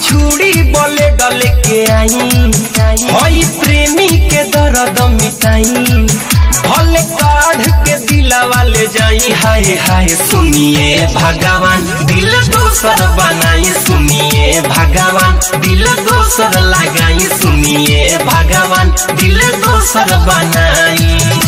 छुरी बोले डले के आई हई प्रेमी के दर्द मिटाई भले काढ़ के दिलावा ले जाई हाय हाय सुनिए भगवान दिल दोसर बनाई सुनिए भगवान दिल दोसर लगाई सुनिए भगवान दिल दोसर बनाई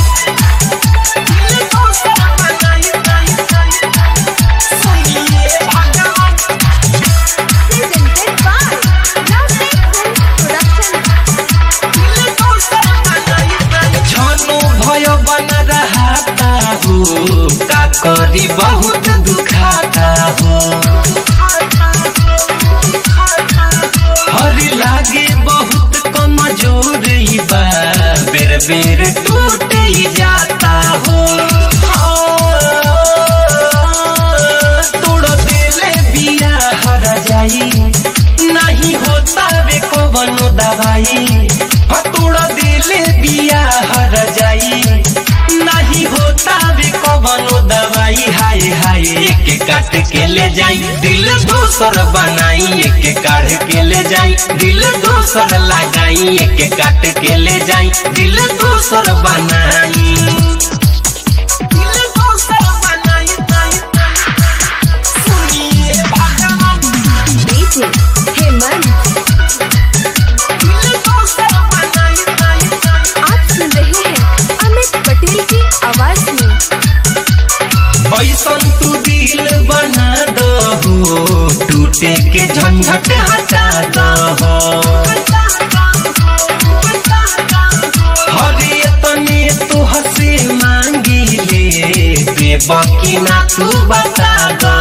का करी बहुत दुखाता हो हर लागे बहुत कमजोर बा बेर बेर टूट जाता हो तोड़ देले बिया हर जाई नहीं होता वे कौन दवाई तोड़ देले बिया हर जाई नहीं होता वे कौन दवाई हाय हाय एक काट के ले जाई दिल दोसर बनाई एक काढ़ के ले जाई दिल दोसर लगाई एक काट के ले जाई दिल दोसर बनाई सुनिए भगवान आप सुन रहे हैं अमित पटेल की आवाज में। ऐसन तू दिल बना दो टूटे के झंझट हटा दो हरे तने तो हंसे मांगी ले बेबाकी ना तू बता दो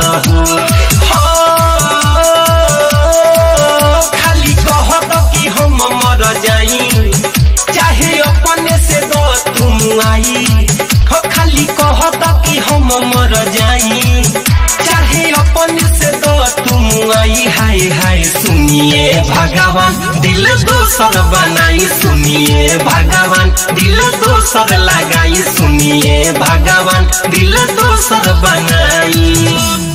खाली कह दो कि हम मर जाई चाहे अपने से दो तुम आई खाली कह दो कि हम मर जाई चाहे अपने से दो तुम आई हाय हाय सुनिए भगवान दिल दोसर बनाई सुनिए भगवान दिल दोसर लगाई सुनिए भगवान दिल दोसर बनाई।